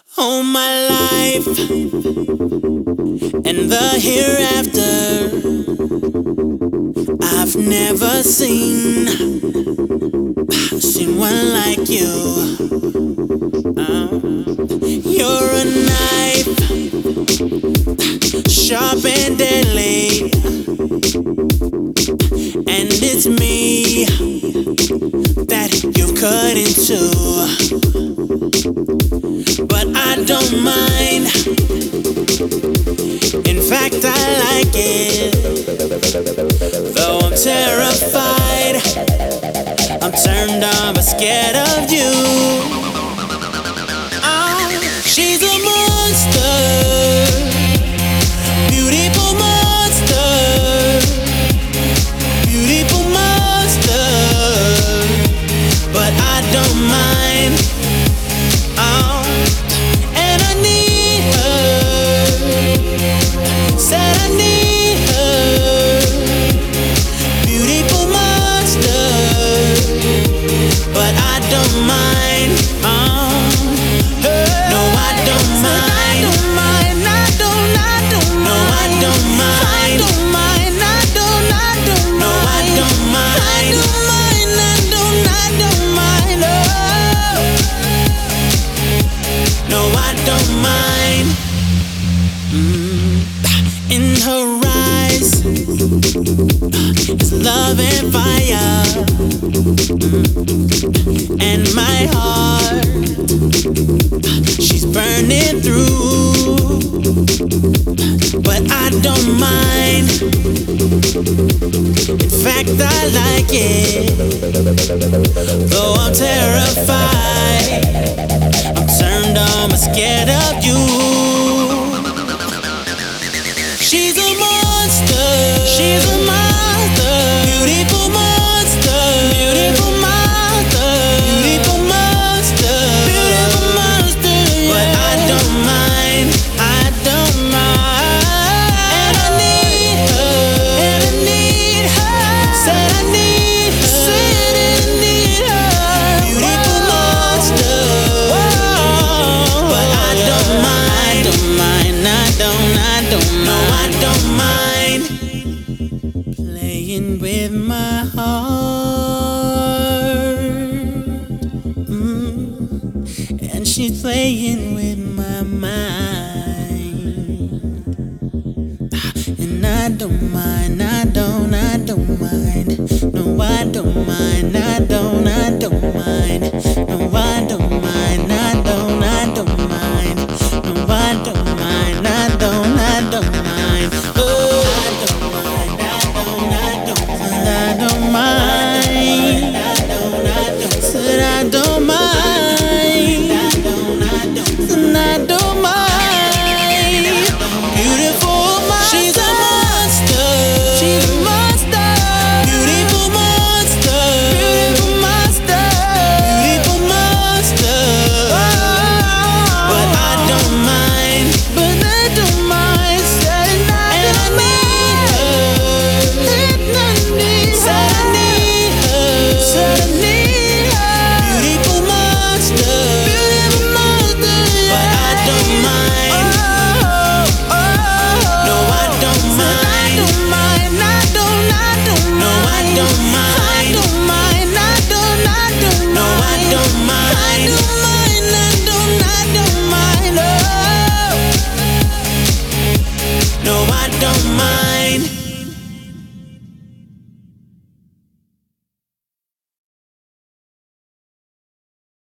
All my life and the hereafter, I've never seen one like you. You're a knife, sharp and deadly, and it's me that you cut into. But I don't mind. In fact, I like it. Though I'm terrified, I'm turned on but scared of you. She's a monster, beautiful monster, beautiful monster. But I don't mind. And I need her. Said I need her. Beautiful monster. But I don't mind. No, I don't mind. I don't mind. No, I don't mind. I don't mind. I don't. No, I don't mind. I don't mind. No, I don't mind. In her eyes is love and fire, and my heart, she's burning through. But I don't mind. In fact, I like it. Though I'm terrified, I'm turned on but scared of you. She's a monster. She's a monster. Beautiful monster. Beautiful monster. Beautiful monster. Beautiful monster. But I don't mind. I don't mind. And I need her. And I need her. Said I need her. Said I need her. Beautiful monster. But I don't mind. Don't mind. I don't. No, I don't mind playing with my heart. And she's playing with my mind. And I don't mind. I don't mind. No, I don't mind. I don't